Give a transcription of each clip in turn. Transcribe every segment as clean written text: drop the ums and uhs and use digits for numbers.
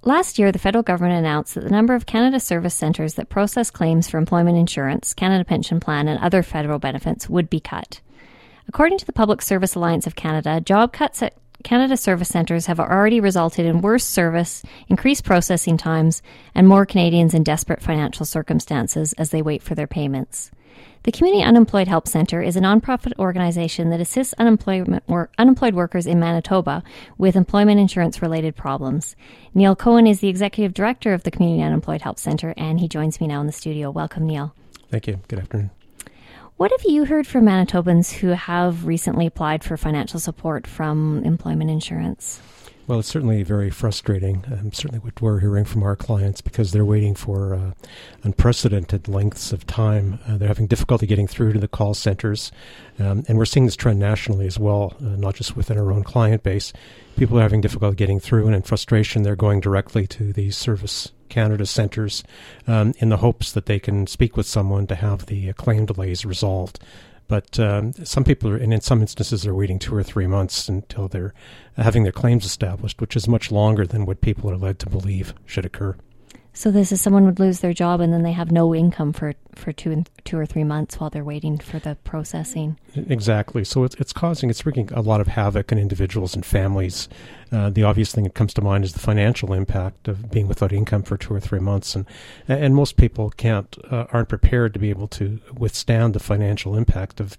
Last year, the federal government announced that the number of Canada Service Centres that process claims for employment insurance, Canada Pension Plan, and other federal benefits would be cut. According to the Public Service Alliance of Canada, job cuts at Canada Service Centres have already resulted in worse service, increased processing times, and more Canadians in desperate financial circumstances as they wait for their payments. The Community Unemployed Help Centre is a nonprofit organization that assists unemployed workers in Manitoba with employment insurance-related problems. Neil Cohen is the Executive Director of the Community Unemployed Help Centre, and he joins me now in the studio. Welcome, Neil. Thank you. Good afternoon. What have you heard from Manitobans who have recently applied for financial support from employment insurance? Well, it's certainly very frustrating, certainly what we're hearing from our clients, because they're waiting for unprecedented lengths of time. They're having difficulty getting through to the call centers, and we're seeing this trend nationally as well, not just within our own client base. People are having difficulty getting through, and in frustration, they're going directly to the Service Canada centers in the hopes that they can speak with someone to have the claim delays resolved. But some people are, and in some instances, they're waiting 2 or 3 months until they're having their claims established, which is much longer than what people are led to believe should occur. So this is someone would lose their job and then they have no income for 2 or 3 months while they're waiting for the processing. Exactly. So it's wreaking a lot of havoc on individuals and families. The obvious thing that comes to mind is the financial impact of being without income for 2 or 3 months, and most people aren't prepared to be able to withstand the financial impact of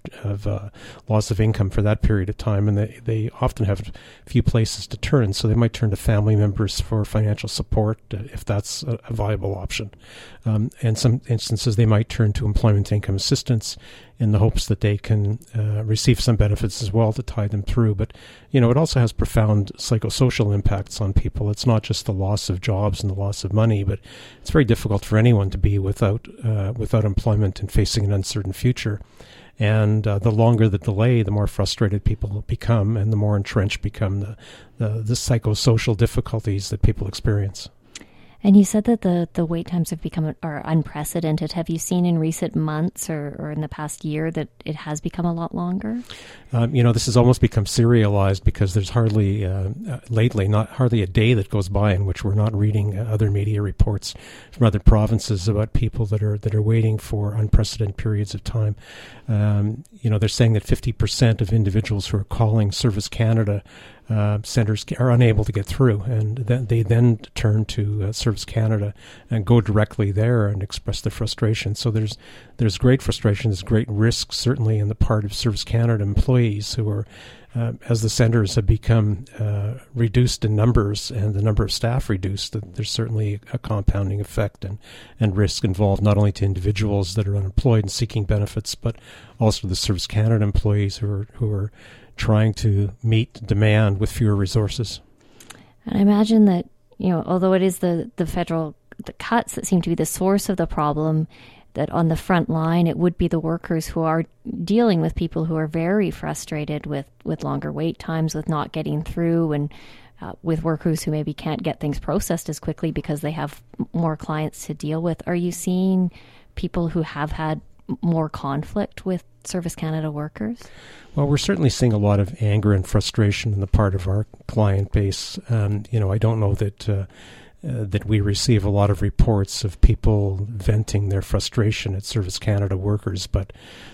loss of income for that period of time, and they often have few places to turn. So they might turn to family members for financial support if that's a viable option. In some instances, they might turn to employment income assistance in the hopes that they can receive some benefits as well to tide them through. But, it also has profound psychosocial impacts on people. It's not just the loss of jobs and the loss of money, but it's very difficult for anyone to be without employment and facing an uncertain future. And the longer the delay, the more frustrated people become and the more entrenched become the psychosocial difficulties that people experience. And you said that the wait times have become unprecedented. Have you seen in recent months or in the past year that it has become a lot longer? This has almost become serialized because there's hardly a day that goes by in which we're not reading other media reports from other provinces about people that are waiting for unprecedented periods of time. They're saying that 50% of individuals who are calling Service Canada centers are unable to get through, and they then turn to Service Canada and go directly there and express their frustration. So there's great frustration, there's great risk certainly in the part of Service Canada employees who are, as the centers have become reduced in numbers and the number of staff reduced, there's certainly a compounding effect and risk involved, not only to individuals that are unemployed and seeking benefits, but also the Service Canada employees who are trying to meet demand with fewer resources. And I imagine that, although it is the cuts that seem to be the source of the problem, that on the front line it would be the workers who are dealing with people who are very frustrated with longer wait times, with not getting through, and with workers who maybe can't get things processed as quickly because they have more clients to deal with. Are you seeing people who have had more conflict with Service Canada workers? Well, we're certainly seeing a lot of anger and frustration on the part of our client base. I don't know that we receive a lot of reports of people venting their frustration at Service Canada workers, but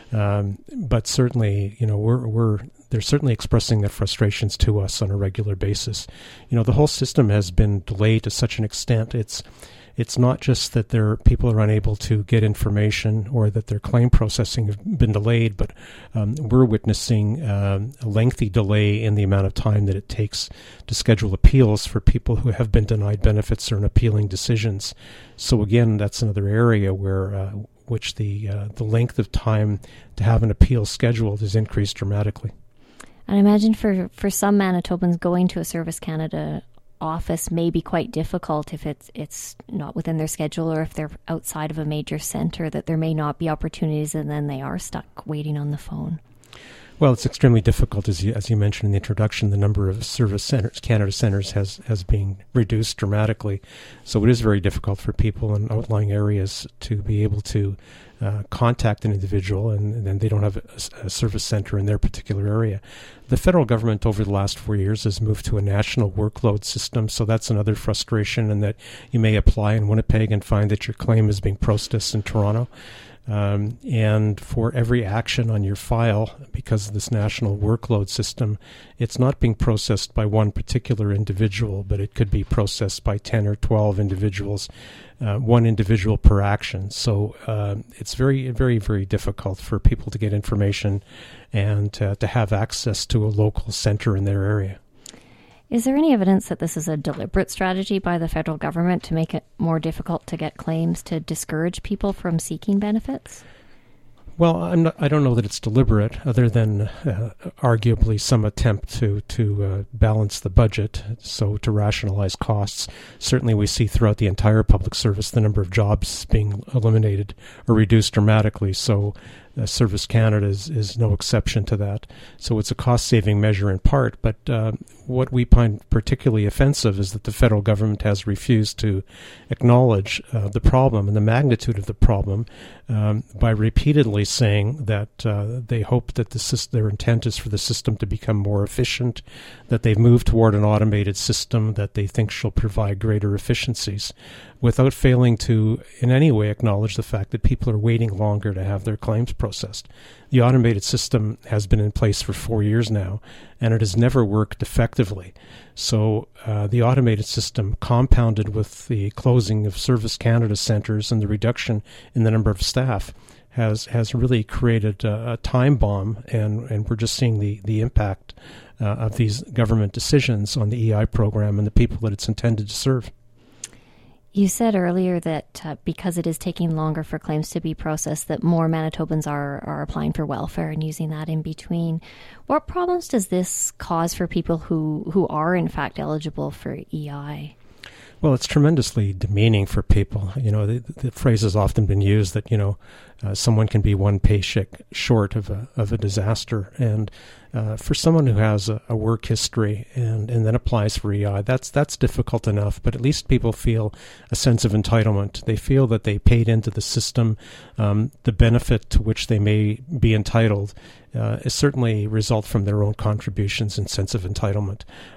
certainly, they're certainly expressing their frustrations to us on a regular basis. The whole system has been delayed to such an extent. It's not just that people are unable to get information or that their claim processing have been delayed, but we're witnessing a lengthy delay in the amount of time that it takes to schedule appeals for people who have been denied benefits or in appealing decisions. So again, that's another area where which the length of time to have an appeal scheduled has increased dramatically. And I imagine for some Manitobans, going to a Service Canada office may be quite difficult if it's not within their schedule, or if they're outside of a major center, that there may not be opportunities and then they are stuck waiting on the phone. Well, it's extremely difficult, as you mentioned in the introduction. The number of service centers, Canada centers, has been reduced dramatically. So it is very difficult for people in outlying areas to be able to contact an individual, and then they don't have a service center in their particular area. The federal government over the last 4 years has moved to a national workload system, so that's another frustration, in that you may apply in Winnipeg and find that your claim is being processed in Toronto. And for every action on your file, because of this national workload system, it's not being processed by one particular individual, but it could be processed by 10 or 12 individuals, one individual per action. So it's very, very, very difficult for people to get information and to have access to a local center in their area. Is there any evidence that this is a deliberate strategy by the federal government to make it more difficult to get claims, to discourage people from seeking benefits? Well, I don't know that it's deliberate, other than arguably some attempt to balance the budget, so to rationalize costs. Certainly we see throughout the entire public service the number of jobs being eliminated or reduced dramatically, so Service Canada is no exception to that. So it's a cost-saving measure in part, but what we find particularly offensive is that the federal government has refused to acknowledge the problem and the magnitude of the problem by repeatedly saying that they hope that their intent is for the system to become more efficient, that they've moved toward an automated system that they think shall provide greater efficiencies, without failing to in any way acknowledge the fact that people are waiting longer to have their claims processed. The automated system has been in place for 4 years now, and it has never worked effectively. So the automated system, compounded with the closing of Service Canada centres and the reduction in the number of staff, has really created a time bomb, and we're just seeing the impact of these government decisions on the EI program and the people that it's intended to serve. You said earlier that because it is taking longer for claims to be processed, that more Manitobans are applying for welfare and using that in between. What problems does this cause for people who are in fact eligible for EI? Well, it's tremendously demeaning for people. You know, the phrase has often been used that, someone can be one paycheck short of a disaster. And for someone who has a work history and then applies for EI, that's difficult enough. But at least people feel a sense of entitlement. They feel that they paid into the system. The benefit to which they may be entitled is certainly result from their own contributions and sense of entitlement.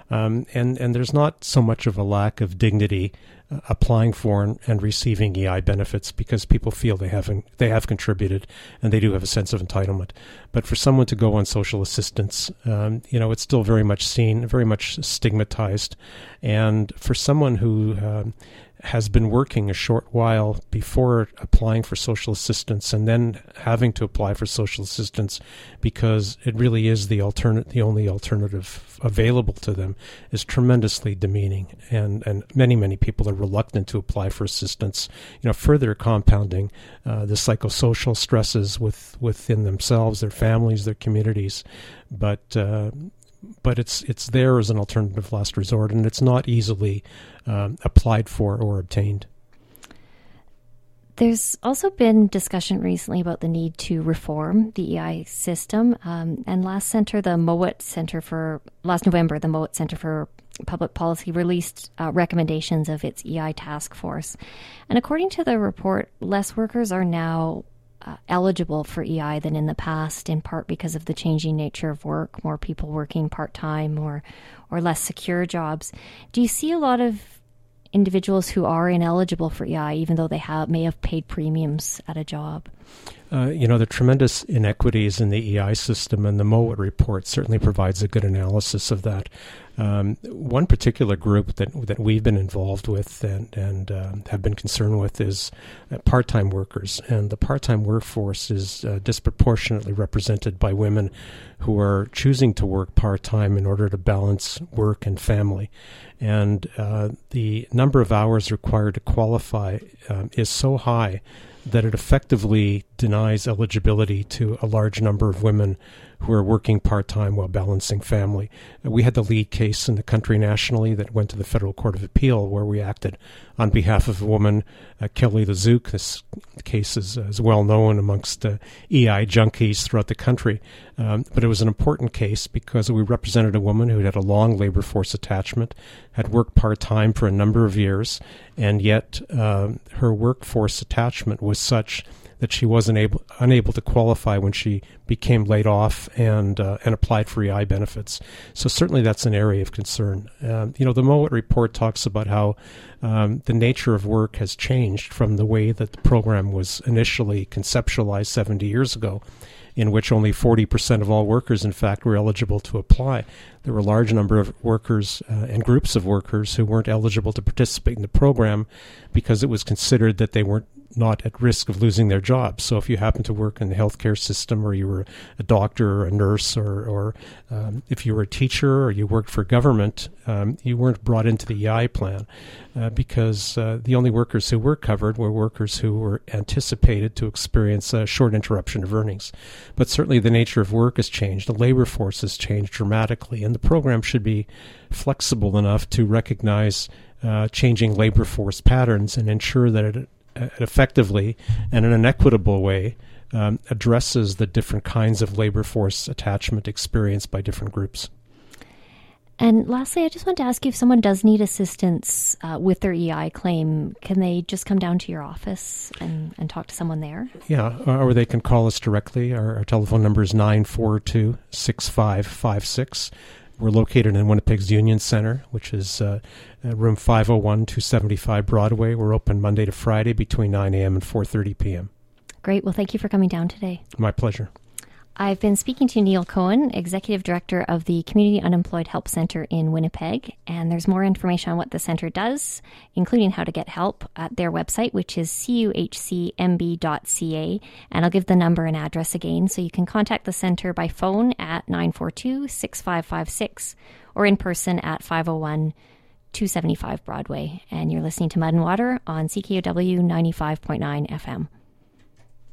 And there's not so much of a lack of dignity applying for and receiving EI benefits, because people feel they have contributed and they do have a sense of entitlement. But for someone to go on social assistance, it's still very much seen, very much stigmatized. And for someone who has been working a short while before applying for social assistance and then having to apply for social assistance because it really is the only alternative available to them, is tremendously demeaning. And many people are reluctant to apply for assistance, further compounding the psychosocial stresses within themselves, their families, their communities. But it's there as an alternative last resort, and it's not easily applied for or obtained. There's also been discussion recently about the need to reform the EI system. And last November, the Mowat Centre for Public Policy released recommendations of its EI task force. And according to the report, less workers are now eligible for EI than in the past, in part because of the changing nature of work, more people working part-time or less secure jobs. Do you see a lot of individuals who are ineligible for EI, even though they may have paid premiums at a job? There are tremendous inequities in the EI system, and the Mowat report certainly provides a good analysis of that. One particular group that we've been involved with and have been concerned with is part-time workers. And the part-time workforce is disproportionately represented by women who are choosing to work part-time in order to balance work and family. And the number of hours required to qualify is so high that it effectively denies eligibility to a large number of women who are working part-time while balancing family. We had the lead case in the country nationally that went to the Federal Court of Appeal, where we acted on behalf of a woman, Kelly Lazouk. This case is well known amongst EI junkies throughout the country. But it was an important case because we represented a woman who had a long labor force attachment, had worked part-time for a number of years, and yet her workforce attachment was such that she wasn't unable to qualify when she became laid off and applied for EI benefits. So certainly that's an area of concern. The Mowat report talks about how the nature of work has changed from the way that the program was initially conceptualized 70 years ago, in which only 40% of all workers, in fact, were eligible to apply. There were a large number of workers and groups of workers who weren't eligible to participate in the program because it was considered that they weren't not at risk of losing their jobs. So if you happen to work in the healthcare system, or you were a doctor or a nurse, or if you were a teacher or you worked for government, you weren't brought into the EI plan because the only workers who were covered were workers who were anticipated to experience a short interruption of earnings. But certainly the nature of work has changed. The labor force has changed dramatically, and the program should be flexible enough to recognize changing labor force patterns and ensure that it effectively and in an equitable way addresses the different kinds of labor force attachment experienced by different groups. And lastly, I just want to ask you, if someone does need assistance with their EI claim, can they just come down to your office and talk to someone there? Yeah, or they can call us directly. Our telephone number is 942-6556. We're located in Winnipeg's Union Center, which is room 501, 275 Broadway. We're open Monday to Friday between 9 a.m. and 4:30 p.m. Great. Well, thank you for coming down today. My pleasure. I've been speaking to Neil Cohen, Executive Director of the Community Unemployed Help Centre in Winnipeg, and there's more information on what the centre does, including how to get help, at their website, which is cuhcmb.ca, and I'll give the number and address again, so you can contact the centre by phone at 942-6556 or in person at 501 275 Broadway. And you're listening to Mud and Water on CKUW 95.9 FM.